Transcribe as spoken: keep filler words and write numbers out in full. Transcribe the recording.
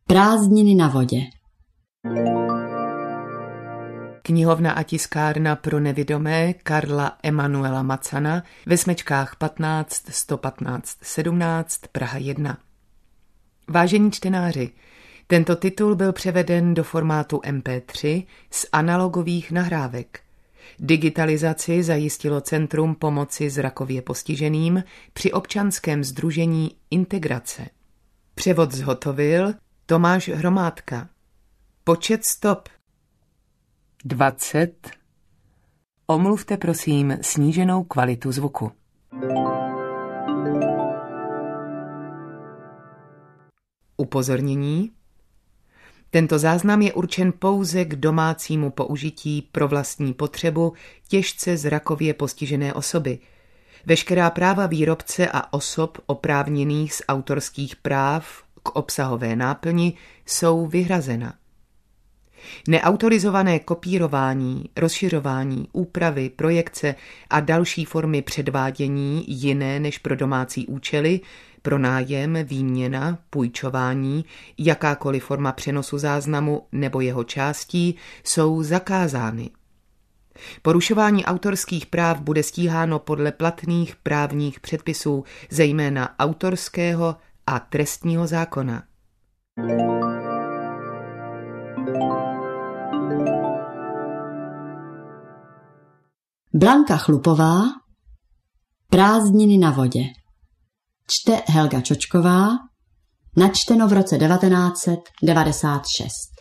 Prázdniny na vodě. Knihovna a tiskárna pro nevidomé Karla Emanuela Macana ve smečkách patnáct sto patnáct sedmnáct Praha jedna. Vážení čtenáři, tento titul byl převeden do formátu em pé tři z analogových nahrávek. Digitalizaci zajistilo Centrum pomoci zrakově postiženým při občanském sdružení Integrace. Převod zhotovil Tomáš Hromádka. Počet stop dvacet. Omluvte prosím sníženou kvalitu zvuku. Upozornění. Tento záznam je určen pouze k domácímu použití pro vlastní potřebu těžce zrakově postižené osoby. Veškerá práva výrobce a osob oprávněných z autorských práv k obsahové náplni jsou vyhrazena. Neautorizované kopírování, rozšiřování, úpravy, projekce a další formy předvádění jiné než pro domácí účely, pronájem, výměna, půjčování, jakákoliv forma přenosu záznamu nebo jeho částí jsou zakázány. Porušování autorských práv bude stíháno podle platných právních předpisů, zejména autorského a trestního zákona. Blanka Chlupová, Prázdniny na vodě. Čte Helga Čočková, načteno v roce devatenáct set devadesát šest.